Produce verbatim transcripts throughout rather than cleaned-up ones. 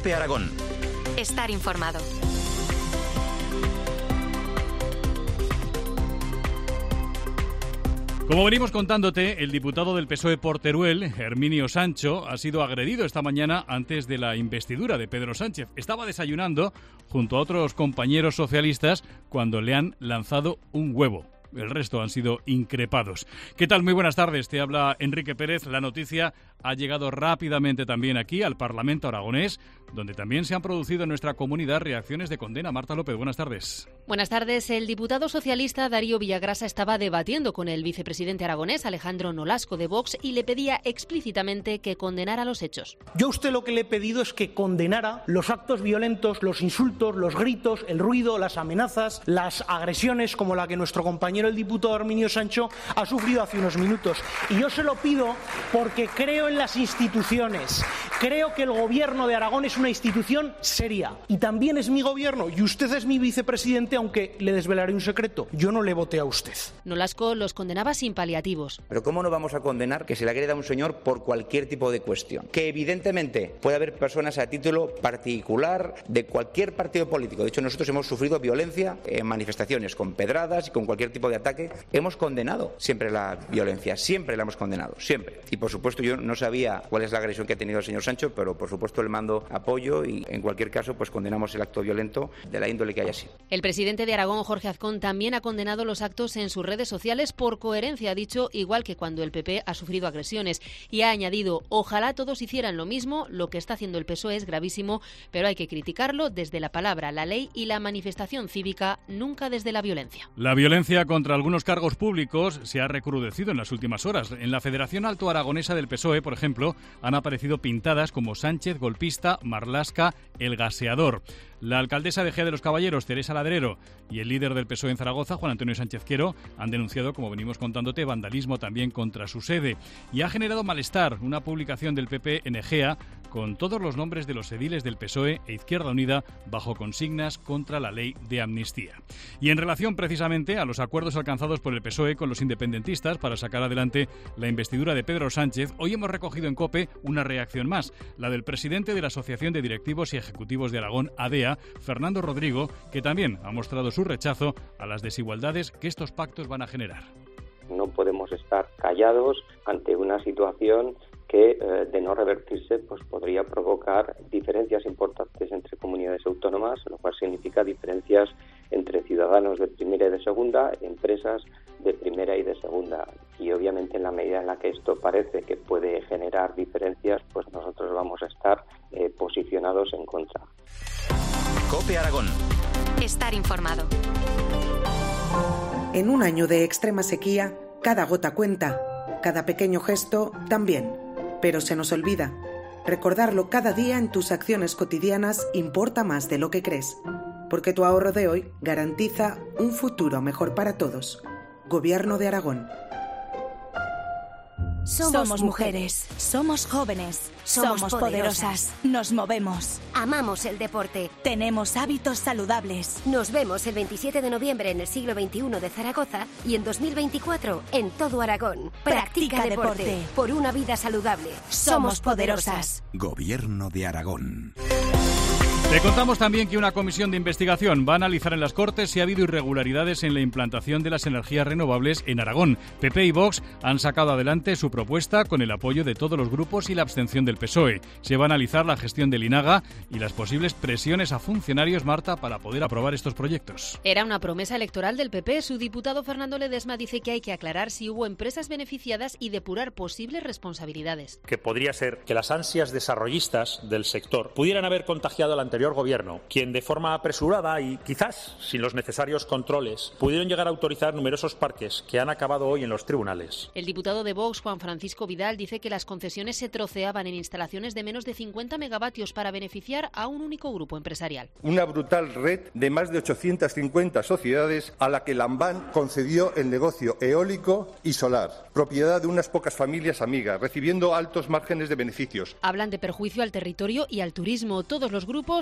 COPE Aragón. Estar informado. Como venimos contándote, el diputado del P S O E por Teruel, Herminio Sancho, ha sido agredido esta mañana antes de la investidura de Pedro Sánchez. Estaba desayunando junto a otros compañeros socialistas cuando le han lanzado un huevo. El resto han sido increpados. ¿Qué tal? Muy buenas tardes. Te habla Enrique Pérez. La noticia ha llegado rápidamente también aquí al Parlamento aragonés, donde también se han producido en nuestra comunidad reacciones de condena. Marta López, buenas tardes. Buenas tardes. El diputado socialista Darío Villagrasa estaba debatiendo con el vicepresidente aragonés Alejandro Nolasco de Vox y le pedía explícitamente que condenara los hechos. Yo a usted lo que le he pedido es que condenara los actos violentos, los insultos, los gritos, el ruido, las amenazas, las agresiones como la que nuestro compañero el diputado Herminio Sancho ha sufrido hace unos minutos. Y yo se lo pido porque creo en las instituciones. Creo que el gobierno de Aragón es una institución seria. Y también es mi gobierno y usted es mi vicepresidente, aunque le desvelaré un secreto. Yo no le voté a usted. Nolasco los condenaba sin paliativos. Pero ¿cómo no vamos a condenar que se le agreda a un señor por cualquier tipo de cuestión? Que evidentemente puede haber personas a título particular de cualquier partido político. De hecho, nosotros hemos sufrido violencia en manifestaciones con pedradas y con cualquier tipo de ataque. Hemos condenado siempre la violencia, siempre la hemos condenado, siempre. Y por supuesto yo no sabía cuál es la agresión que ha tenido el señor Sancho, pero por supuesto le mando apoyo y en cualquier caso pues condenamos el acto violento de la índole que haya sido. El presidente de Aragón, Jorge Azcón, también ha condenado los actos en sus redes sociales por coherencia, ha dicho, igual que cuando el P P ha sufrido agresiones, y ha añadido: ojalá todos hicieran lo mismo, lo que está haciendo el P S O E es gravísimo, pero hay que criticarlo desde la palabra, la ley y la manifestación cívica, nunca desde la violencia. La violencia contra algunos cargos públicos se ha recrudecido en las últimas horas. En la Federación Alto Aragonesa del P S O E, por ejemplo, han aparecido pintadas como Sánchez, golpista, Marlaska, el gaseador. La alcaldesa de Gea de los Caballeros, Teresa Ladrero, y el líder del P S O E en Zaragoza, Juan Antonio Sánchez Quero, han denunciado, como venimos contándote, vandalismo también contra su sede. Y ha generado malestar una publicación del P P en Egea con todos los nombres de los ediles del P S O E e Izquierda Unida bajo consignas contra la ley de amnistía. Y en relación precisamente a los acuerdos alcanzados por el P S O E con los independentistas para sacar adelante la investidura de Pedro Sánchez, hoy hemos recogido en COPE una reacción más, la del presidente de la Asociación de Directivos y Ejecutivos de Aragón, ADEA, Fernando Rodrigo, que también ha mostrado su rechazo a las desigualdades que estos pactos van a generar. No podemos estar callados ante una situación que, eh, de no revertirse, pues podría provocar diferencias importantes entre comunidades autónomas, lo cual significa diferencias entre ciudadanos de primera y de segunda, empresas de primera y de segunda. Y obviamente en la medida en la que esto parece que puede generar diferencias, pues nosotros vamos a estar eh, posicionados en contra. COPE Aragón. Estar informado. En un año de extrema sequía, cada gota cuenta, cada pequeño gesto también. Pero se nos olvida. Recordarlo cada día en tus acciones cotidianas importa más de lo que crees. Porque tu ahorro de hoy garantiza un futuro mejor para todos. Gobierno de Aragón. Somos, somos mujeres, somos jóvenes, somos, somos poderosas, poderosas, nos movemos. Amamos el deporte. Tenemos hábitos saludables. Nos vemos el veintisiete de noviembre en el siglo veintiuno de Zaragoza y en dos mil veinticuatro en todo Aragón. Practica, Practica deporte, deporte por una vida saludable. Somos poderosas. Gobierno de Aragón. Te contamos también que una comisión de investigación va a analizar en las Cortes si ha habido irregularidades en la implantación de las energías renovables en Aragón. P P y Vox han sacado adelante su propuesta con el apoyo de todos los grupos y la abstención del P S O E. Se va a analizar la gestión del INAGA y las posibles presiones a funcionarios, Marta, para poder aprobar estos proyectos. Era una promesa electoral del P P. Su diputado Fernando Ledesma dice que hay que aclarar si hubo empresas beneficiadas y depurar posibles responsabilidades. Que podría ser que las ansias desarrollistas del sector pudieran haber contagiado al anterior gobierno, quien de forma apresurada y quizás sin los necesarios controles pudieron llegar a autorizar numerosos parques que han acabado hoy en los tribunales. El diputado de Vox, Juan Francisco Vidal, dice que las concesiones se troceaban en instalaciones de menos de cincuenta megavatios para beneficiar a un único grupo empresarial. Una brutal red de más de ochocientas cincuenta sociedades a la que Lambán concedió el negocio eólico y solar, propiedad de unas pocas familias amigas, recibiendo altos márgenes de beneficios. Hablan de perjuicio al territorio y al turismo. Todos los grupos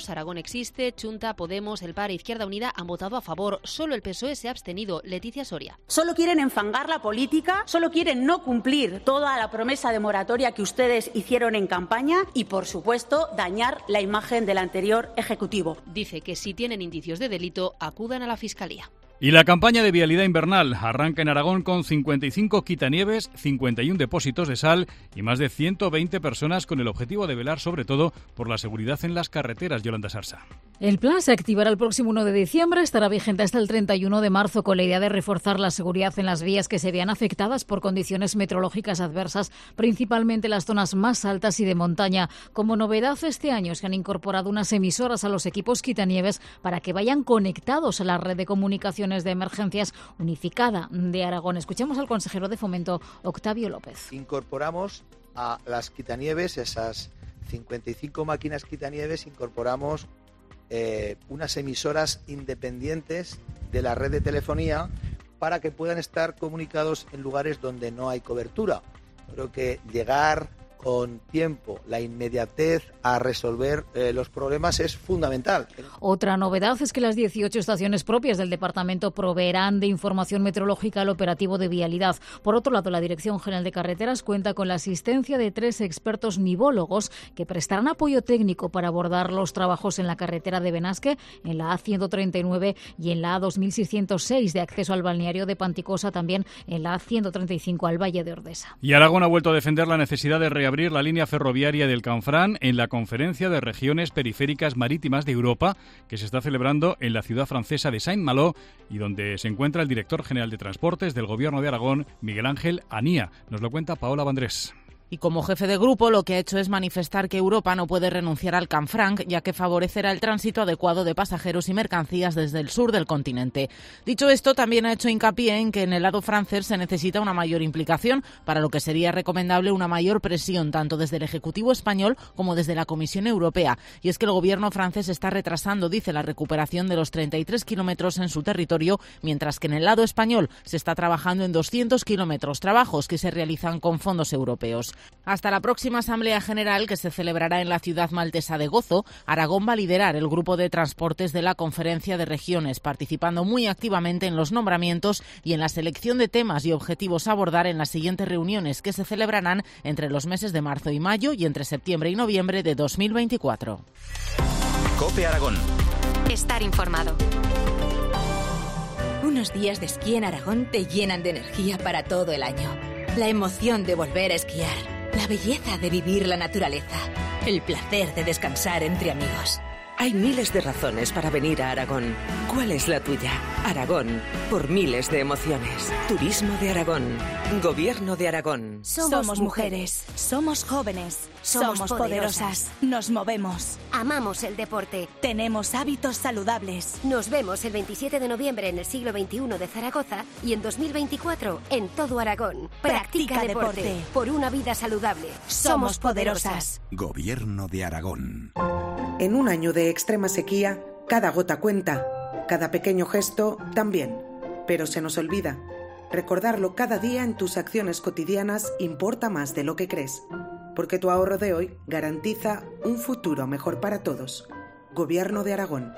partidos, Aragón Existe, Chunta, Podemos, El Par e Izquierda Unida, han votado a favor. Solo el P S O E se ha abstenido. Leticia Soria. Solo quieren enfangar la política, solo quieren no cumplir toda la promesa de moratoria que ustedes hicieron en campaña y, por supuesto, dañar la imagen del anterior Ejecutivo. Dice que si tienen indicios de delito, acudan a la Fiscalía. Y la campaña de vialidad invernal arranca en Aragón con cincuenta y cinco quitanieves, cincuenta y uno depósitos de sal y más de ciento veinte personas con el objetivo de velar sobre todo por la seguridad en las carreteras. Yolanda Sarsa. El plan se activará el próximo uno de diciembre, estará vigente hasta el treinta y uno de marzo con la idea de reforzar la seguridad en las vías que se vean afectadas por condiciones meteorológicas adversas, principalmente las zonas más altas y de montaña. Como novedad este año se han incorporado unas emisoras a los equipos quitanieves para que vayan conectados a la red de comunicaciones de emergencias unificada de Aragón. Escuchemos al consejero de Fomento, Octavio López. Incorporamos a las quitanieves, esas cincuenta y cinco máquinas quitanieves, incorporamos eh, unas emisoras independientes de la red de telefonía para que puedan estar comunicados en lugares donde no hay cobertura. Creo que llegar con tiempo, la inmediatez a resolver eh, los problemas es fundamental. Otra novedad es que las dieciocho estaciones propias del departamento proveerán de información meteorológica al operativo de vialidad. Por otro lado, la Dirección General de Carreteras cuenta con la asistencia de tres expertos nivólogos que prestarán apoyo técnico para abordar los trabajos en la carretera de Benasque, en la A ciento treinta y nueve y en la A dos mil seiscientos seis de acceso al balneario de Panticosa, también en la A ciento treinta y cinco al Valle de Ordesa. Y Aragón ha vuelto a defender la necesidad de reabrir abrir la línea ferroviaria del Canfranc en la Conferencia de Regiones Periféricas Marítimas de Europa, que se está celebrando en la ciudad francesa de Saint-Malo y donde se encuentra el director general de Transportes del Gobierno de Aragón, Miguel Ángel Anía. Nos lo cuenta Paola Vandrés. Y como jefe de grupo lo que ha hecho es manifestar que Europa no puede renunciar al Canfranc, ya que favorecerá el tránsito adecuado de pasajeros y mercancías desde el sur del continente. Dicho esto, también ha hecho hincapié en que en el lado francés se necesita una mayor implicación, para lo que sería recomendable una mayor presión tanto desde el Ejecutivo español como desde la Comisión Europea. Y es que el gobierno francés está retrasando, dice, la recuperación de los treinta y tres kilómetros en su territorio, mientras que en el lado español se está trabajando en doscientos kilómetros, trabajos que se realizan con fondos europeos. Hasta la próxima Asamblea General, que se celebrará en la ciudad maltesa de Gozo, Aragón va a liderar el grupo de transportes de la Conferencia de Regiones, participando muy activamente en los nombramientos y en la selección de temas y objetivos a abordar en las siguientes reuniones que se celebrarán entre los meses de marzo y mayo y entre septiembre y noviembre de dos mil veinticuatro. COPE Aragón. Estar informado. Unos días de esquí en Aragón te llenan de energía para todo el año. La emoción de volver a esquiar, la belleza de vivir la naturaleza, el placer de descansar entre amigos. Hay miles de razones para venir a Aragón. ¿Cuál es la tuya? Aragón, por miles de emociones. Turismo de Aragón. Gobierno de Aragón. Somos, somos mujeres, somos jóvenes, somos, somos poderosas, poderosas, nos movemos. Amamos el deporte. Tenemos hábitos saludables. Nos vemos el veintisiete de noviembre en el siglo veintiuno de Zaragoza y en dos mil veinticuatro en todo Aragón. Practica, Practica deporte, deporte por una vida saludable. Somos poderosas. Gobierno de Aragón. En un año de extrema sequía, cada gota cuenta, cada pequeño gesto también. Pero se nos olvida. Recordarlo cada día en tus acciones cotidianas importa más de lo que crees. Porque tu ahorro de hoy garantiza un futuro mejor para todos. Gobierno de Aragón.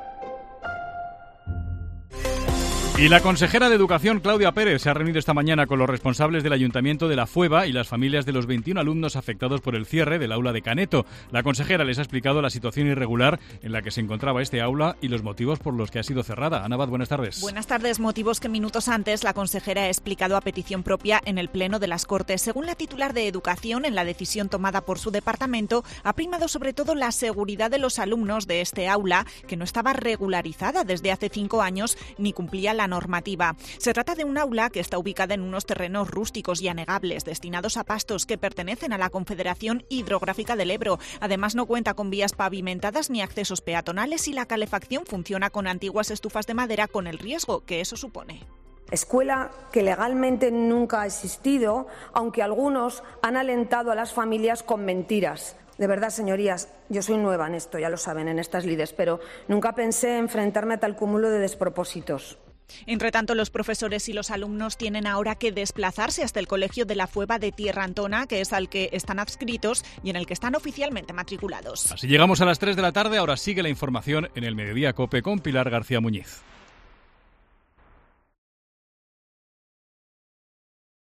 Y la consejera de Educación, Claudia Pérez, se ha reunido esta mañana con los responsables del Ayuntamiento de La Fueva y las familias de los veintiún alumnos afectados por el cierre del aula de Caneto. La consejera les ha explicado la situación irregular en la que se encontraba este aula y los motivos por los que ha sido cerrada. Ana Abad, buenas tardes. Buenas tardes. Motivos que minutos antes la consejera ha explicado a petición propia en el Pleno de las Cortes. Según la titular de Educación, en la decisión tomada por su departamento, ha primado sobre todo la seguridad de los alumnos de este aula, que no estaba regularizada desde hace cinco años ni cumplía la normativa. Se trata de un aula que está ubicada en unos terrenos rústicos y anegables destinados a pastos que pertenecen a la Confederación Hidrográfica del Ebro. Además, no cuenta con vías pavimentadas ni accesos peatonales y la calefacción funciona con antiguas estufas de madera, con el riesgo que eso supone. Escuela que legalmente nunca ha existido, aunque algunos han alentado a las familias con mentiras. De verdad, señorías, yo soy nueva en esto, ya lo saben, en estas lides, pero nunca pensé enfrentarme a tal cúmulo de despropósitos. Entre tanto, los profesores y los alumnos tienen ahora que desplazarse hasta el colegio de la Fueva de Tierra Antona, que es al que están adscritos y en el que están oficialmente matriculados. Así llegamos a las tres de la tarde, ahora sigue la información en el Mediodía COPE con Pilar García Muñiz.